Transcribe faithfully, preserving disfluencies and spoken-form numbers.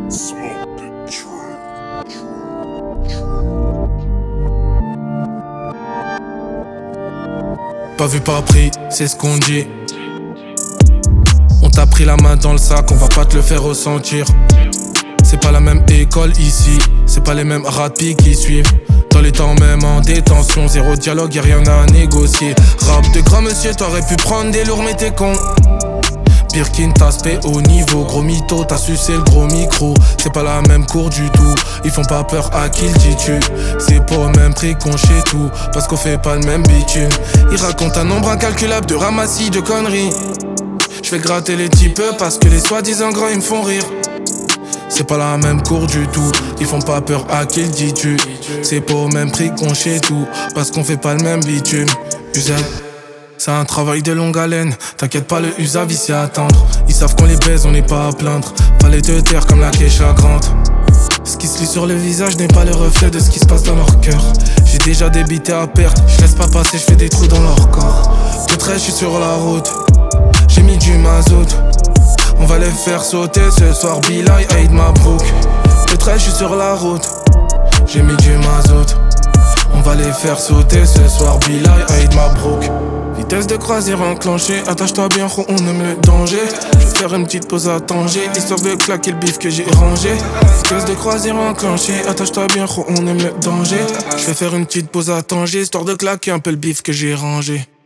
Pas vu, pas pris, c'est ce qu'on dit. On t'a pris la main dans le sac, on va pas te le faire ressentir. C'est pas la même école ici, c'est pas les mêmes rapides qui suivent. Dans les temps même en détention, zéro dialogue, y'a rien à négocier. Rap de grand monsieur, t'aurais pu prendre des lourds mais t'es con. Birkin, t'aspect au niveau, gros mytho, t'as sucé le gros micro. C'est pas la même cour du tout, ils font pas peur à qui le dis-tu. C'est pas au même prix qu'on chez tout, parce qu'on fait pas le même bitume. Ils racontent un nombre incalculable de ramassis, de conneries. Je fais gratter les types parce que les soi-disant grands ils me font rire. C'est pas la même cour du tout, ils font pas peur à qui le dis-tu. C'est pas au même prix qu'on chez tout, parce qu'on fait pas le même bitume. Usage, c'est un travail de longue haleine, t'inquiète pas le usage ici à attendre. Ils savent qu'on les baise, on n'est pas à plaindre. Fallait te taire comme la quecha grande. Ce qui se lit sur le visage n'est pas le reflet de ce qui se passe dans leur cœur. J'ai déjà débité à perte, je laisse pas passer, je fais des trous dans leur corps. De trait, je suis sur la route, j'ai mis du mazout. On va les faire sauter ce soir, Bilal, Aïd Mabrouk. De trait, je suis sur la route, j'ai mis du mazout. On va les faire sauter ce soir, Bilal, Aïd Mabrouk. Vitesse de croisière enclenchée, attache-toi bien, gros, on aime le danger. Je vais faire une petite pause à Tanger, histoire de claquer le bif que j'ai rangé. Vitesse de croisière enclenchée, attache-toi bien, gros, on aime le danger. Je vais faire une petite pause à Tanger, histoire de claquer un peu le bif que j'ai rangé.